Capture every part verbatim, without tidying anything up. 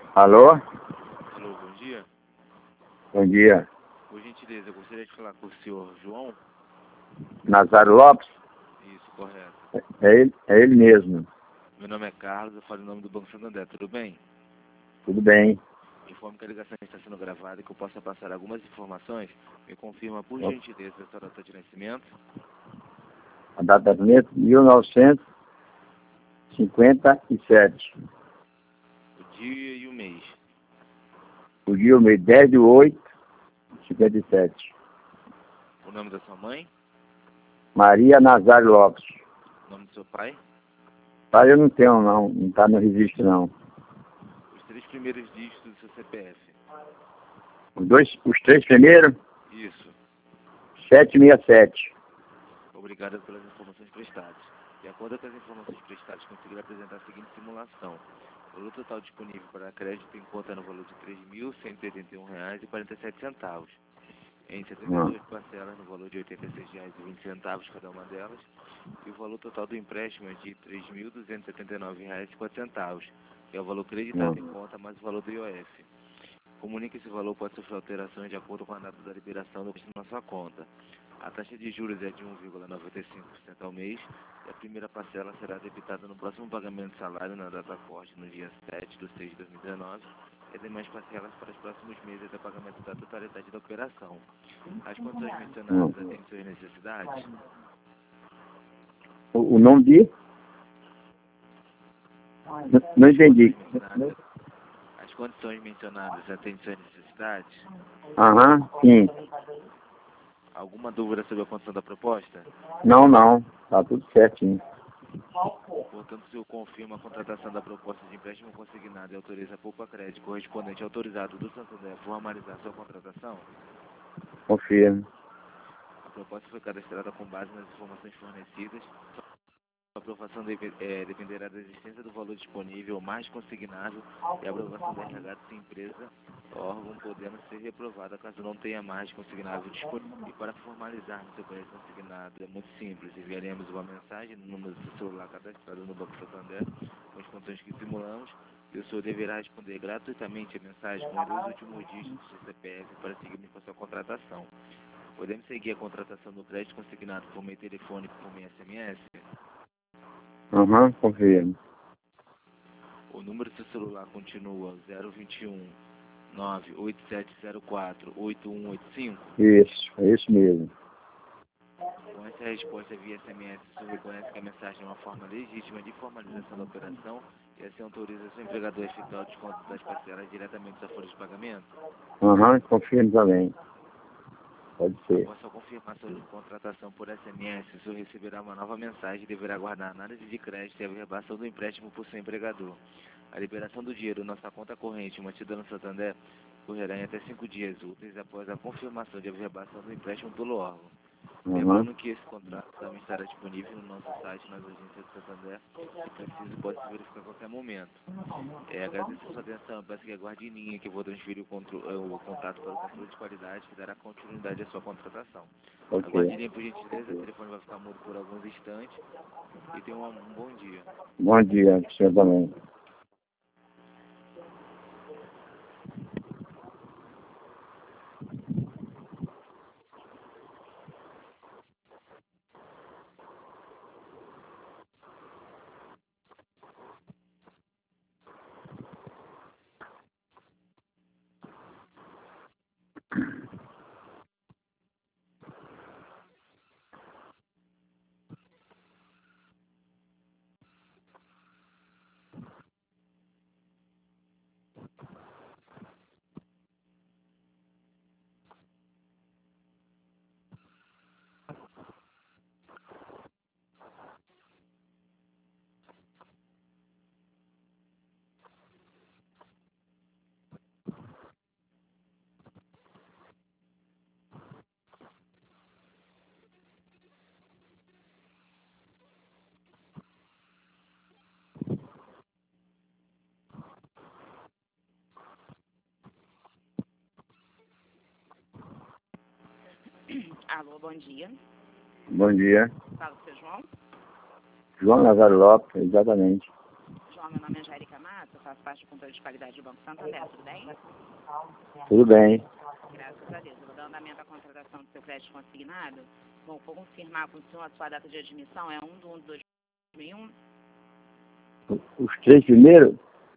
Alô? Alô, bom dia. Bom dia. Por gentileza, eu gostaria de falar com o senhor João. Nazário Lopes? Isso, correto. É ele, é ele mesmo. Meu nome é Carlos, eu falo em nome do Banco Santander, tudo bem? Tudo bem. Informo que a ligação está sendo gravada e que eu possa passar algumas informações. Me confirma, por gentileza, a sua data de nascimento. A data de nascimento, mil novecentos e cinquenta e sete. O dia e o mês. O dia, o mês, dez de oito de cinquenta e sete. O nome da sua mãe. Maria Nazário Lopes. O nome do seu pai. Pai eu não tenho, não. Não está no registro, não. Os três primeiros dígitos do seu C P F. Os, dois, os três primeiros? Isso. setecentos e sessenta e sete. Obrigado pelas informações prestadas. De acordo com as informações prestadas, conseguirá apresentar a seguinte simulação. O valor total disponível para crédito em conta no valor de três mil cento e oitenta e um reais e quarenta e sete centavos. Em setenta e duas parcelas no valor de oitenta e seis reais e vinte centavos cada uma delas. E o valor total do empréstimo é de três mil duzentos e setenta e nove reais e cinquenta centavos, que é o valor creditado em conta mais o valor do I O F. Comunique que esse valor pode sofrer alterações de acordo com a data da liberação do crédito na sua conta. A taxa de juros é de um vírgula noventa e cinco por cento ao mês e a primeira parcela será debitada no próximo pagamento de salário na data corte no dia sete de seis de dois mil e dezenove e as demais parcelas para os próximos meses até o pagamento da totalidade da operação. As condições mencionadas atendem suas necessidades? O, o nome de? Não, não entendi. As condições mencionadas atendem suas necessidades? Aham, sim. Alguma dúvida sobre a condição da proposta? Não, não. Tá tudo certinho. Portanto, o senhor confirma a contratação da proposta de empréstimo consignado e autoriza a Poupa Crédito correspondente autorizado do Santander a formalizar sua contratação? Confirmo. A proposta foi cadastrada com base nas informações fornecidas. A aprovação deve, é, dependerá da existência do valor disponível mais consignável e a aprovação da R H da sua empresa, órgão podendo ser reprovada caso não tenha mais consignável disponível. E para formalizar seu crédito consignado é muito simples, enviaremos uma mensagem no número do seu celular cadastrado no Banco Santander com as condições que simulamos e o senhor deverá responder gratuitamente a mensagem com os dois últimos dígitos do seu C P F para seguirmos com a sua contratação. Podemos seguir a contratação do crédito consignado por meio telefônico ou por meio S M S? Aham, uhum, confirmo. O número do seu celular continua zero vinte e um, nove oito sete zero quatro, oito um oito cinco? Isso, é isso mesmo. Com essa resposta via S M S, o senhor reconhece que a mensagem é uma forma legítima de formalização da operação e assim autoriza o seu empregador a efetuar o desconto das parcelas diretamente da folha de pagamento? Aham, uhum, confirmo também. Pode ser. Após sua confirmação de contratação por S M S, o senhor receberá uma nova mensagem e deverá aguardar a análise de crédito e a averbação do empréstimo por seu empregador. A liberação do dinheiro na sua conta corrente mantida no Santander ocorrerá em até cinco dias úteis após a confirmação de averbação do empréstimo pelo órgão. Uhum. Lembrando que esse contrato também estará disponível no nosso site, nas agências do Santander, se preciso pode se verificar a qualquer momento. É, agradeço a sua atenção, peço que aguarde em linha que eu vou transferir o, contro, o contato para o controle de qualidade que dará continuidade à sua contratação. Okay. Aguarde em linha, por gentileza, o telefone vai ficar mudo por alguns instantes e tenha um, um bom dia. Bom dia, senhor também. Alô, bom dia. Bom dia. Fala, seu João. João Nazário Lopes, exatamente. João Então, meu nome é Angélica Mata, faço parte do controle de qualidade do Banco Santander, tudo bem? Tudo bem. Graças a Deus. Eu vou dar andamento à contratação do seu crédito consignado. Bom, vou confirmar com o senhor a sua data de admissão, é um de um de dois mil e um. Os três primeiros?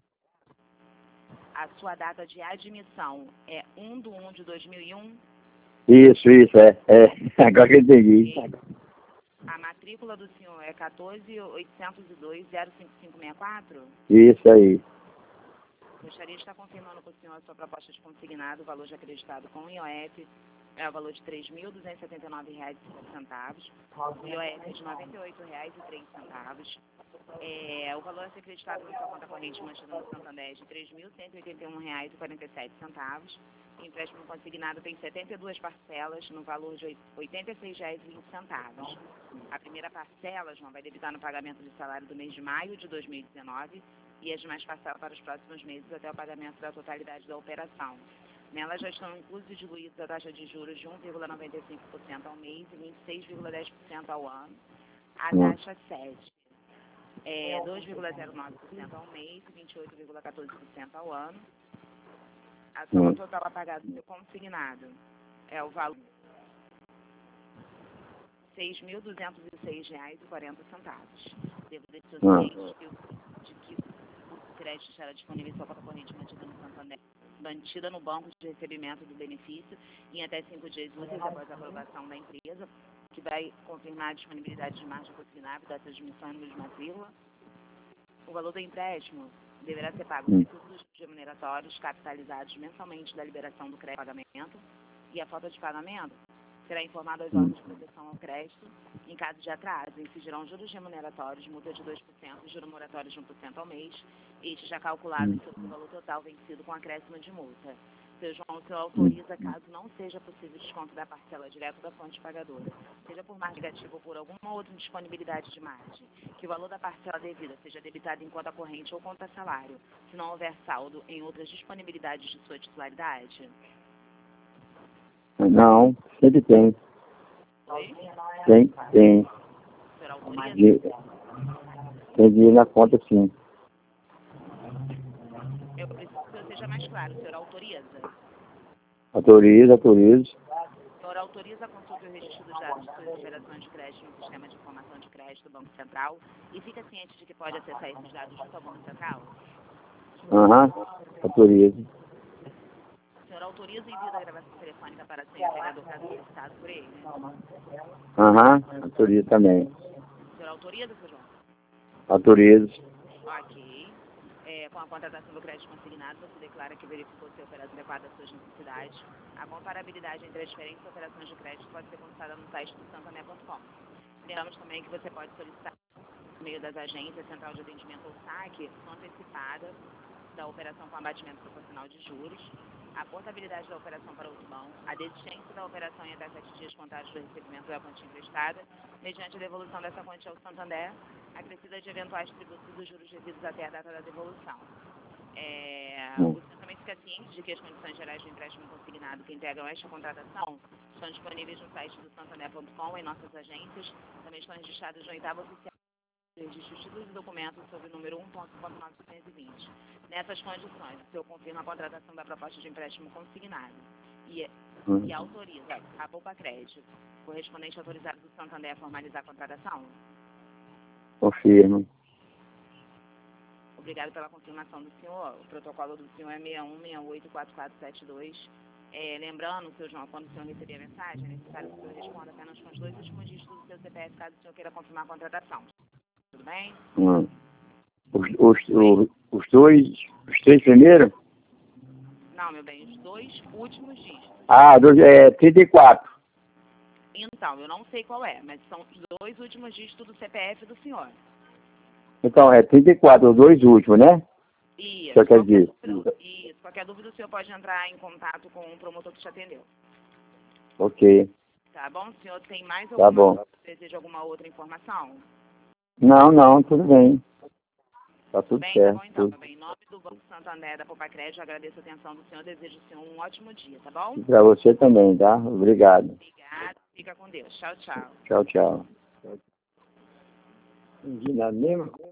A sua data de admissão é um de um de dois mil e um. Isso, isso, é. é. Agora que eu entendi. A matrícula do senhor é quatorze oitocentos e dois zero cinco cinco seis quatro? Isso aí. Gostaria de estar confirmando com o senhor a sua proposta de consignado, o valor de acreditado com o I O F é o valor de três mil duzentos e setenta e nove reais e cinco centavos, o I O F é de noventa e oito reais e três centavos. É, o valor a ser acreditado na sua conta corrente mantida no Santander é de três mil cento e oitenta e um reais e quarenta e sete centavos. O empréstimo consignado tem setenta e duas parcelas no valor de oitenta e seis reais e vinte centavos. A primeira parcela, João, vai debitar no pagamento de salário do mês de maio de dois mil e dezenove e as demais parcelas para os próximos meses até o pagamento da totalidade da operação. Nela já estão inclusos e diluídos a taxa de juros de um vírgula noventa e cinco por cento ao mês e vinte e seis vírgula dez por cento ao ano. A taxa sede é dois vírgula zero nove por cento ao mês e vinte e oito vírgula quatorze por cento ao ano. A soma total a pagar do seu consignado é o valor de seis mil duzentos e seis reais e quarenta centavos. Devo deixar ciente de que o crédito estará disponível em sua conta corrente mantida no Santander, mantida no banco de recebimento do benefício em até cinco dias úteis após a aprovação da empresa, que vai confirmar a disponibilidade de margem consignável dessa admissão e número de matrícula. O valor do empréstimo deverá ser pago nos recursos remuneratórios capitalizados mensalmente da liberação do crédito pagamento, e a falta de pagamento será informada aos órgãos de proteção ao crédito. Em caso de atraso, incidirão juros remuneratórios, multa de dois por cento e juro moratório de um por cento ao mês, este já calculado sobre o valor total vencido com acréscimo de multa. Seu João, o senhor autoriza, caso não seja possível desconto da parcela direto da fonte pagadora, seja por margem negativa ou por alguma outra indisponibilidade de margem, que o valor da parcela devida seja debitado em conta corrente ou conta salário, se não houver saldo em outras disponibilidades de sua titularidade? Não, sempre tem. Oi? Tem, tem. O senhor autoriza? De- Tem dinheiro na conta, sim. Eu preciso que o senhor seja mais claro. O senhor autoriza? Autoriza, autoriza. O senhor autoriza a consulta e o registro dos dados de suas operações de crédito no sistema de informação de crédito do Banco Central e fica ciente de que pode acessar esses dados junto ao Banco Central? Aham, autoriza. O senhor autoriza o envio da gravação telefônica para seu empregador caso solicitado por ele? Aham, autoriza também. O senhor autoriza, seu João? Autoriza. Ok. É, com a contratação do crédito consignado, você declara que verificou se a operação adequada às suas necessidades. A comparabilidade entre as diferentes operações de crédito pode ser consultada no site do santander ponto com. Lembramos também que você pode solicitar, por meio das agências, Central de Atendimento ou saque, antecipada da operação com abatimento proporcional de juros, a portabilidade da operação para outro banco, a desistência da operação em até sete dias contados do recebimento da quantia emprestada, mediante a devolução dessa quantia ao Santander, acrescida de eventuais tributos e dos juros devidos até a data da devolução. É, o senhor também fica ciente de que as condições gerais do empréstimo consignado que integram esta contratação estão disponíveis no site do santander ponto com, em nossas agências, também estão registradas no oitavo oficial de registro de títulos e documentos sob o número um ponto novecentos e vinte. Nessas condições, o senhor confirma a contratação da proposta de empréstimo consignado e, e autoriza a Poupa Crédito, correspondente autorizado do Santander, a formalizar a contratação? Confirmo. Obrigado pela confirmação do senhor. O protocolo do senhor é seis um seis oito quatro quatro sete dois. É, lembrando, seu João, quando o senhor receber a mensagem, é necessário que o senhor responda apenas com os dois últimos dígitos do seu C P F, caso o senhor queira confirmar a contratação. Tudo bem? Hum. Os, os, os, os dois, os três primeiros? Não, meu bem, os dois últimos dígitos. Ah, dois, é trinta e quatro. Então, eu não sei qual é, mas são os dois últimos dígitos do C P F do senhor. Então, é trinta e quatro, os dois últimos, né? Isso. Só quer Qualquer dizer. dúvida, isso. Qualquer dúvida, o senhor pode entrar em contato com o promotor que te atendeu. Ok. Tá bom? O senhor tem mais Tá alguma, bom. deseja alguma outra informação? Não, não, tudo bem. Tá tudo Bem, certo. tá bom então, Tudo. meu bem. Em nome do Banco Santander da Poupa Crédito, agradeço a atenção do senhor, desejo ao senhor um ótimo dia, tá bom? Pra você também, tá? Obrigado. Obrigada, fica com Deus. Tchau, tchau. Tchau, tchau. Entendi nada mesmo?